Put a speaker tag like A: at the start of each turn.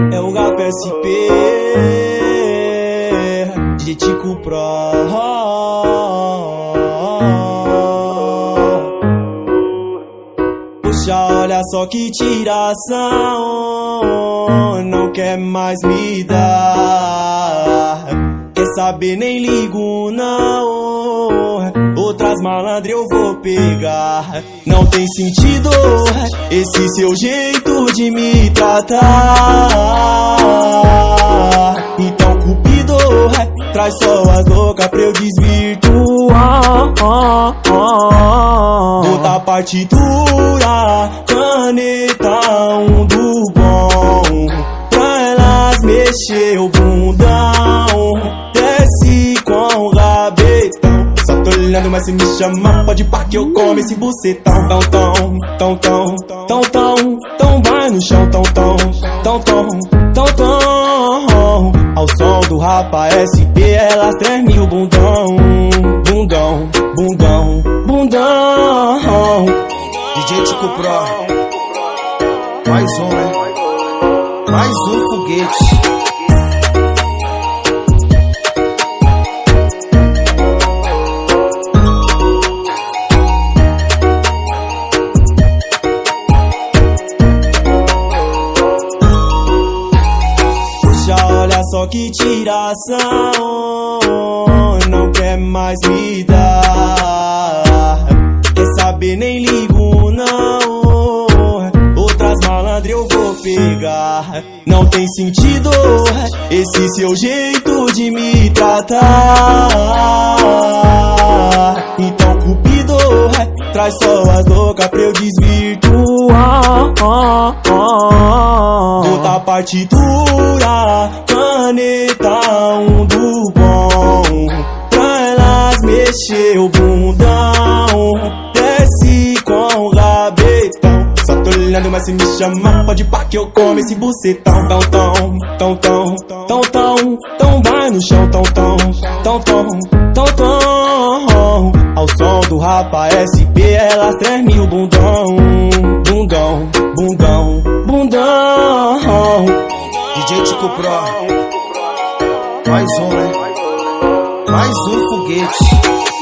A: É o Gato SP, DJ Tico Pro. Puxa, olha só que tiração, não quer mais me dar. Quer saber, nem ligo não, outras malandras eu vou pegar. Não tem sentido esse seu jeito de me tratar. Então Cupido, traz só as loucas pra eu desvirtuar. Botar partitura, caneta, do bom, pra elas mexer o bundão. Desce com o rabetão. Só tô olhando, mas se me chamar, pode pá que eu como esse bucetão. Tão, vai no chão, tão. Ao som do Rafa SP, elas tremem o bundão.
B: DJ Tico Pro, mais um, né? Mais um foguete.
A: Olha só que tiração, não quer mais me dar. Quer saber, nem ligo não, outras malandras eu vou pegar. Não tem sentido esse seu jeito de me tratar. Então Cupido, traz só as loucas pra eu desvirtuar. Botar partitura, caneta, do bom, pra elas mexer o bundão. Desce com o rabetão. Só tô olhando, mas se me chamar, pode pá que eu como esse bucetão. Tão, vai no chão, tão. Ao som do Rafa SP, elas tremem o bundão.
B: DJ Tico Pro, mais um, né? Mais um foguete.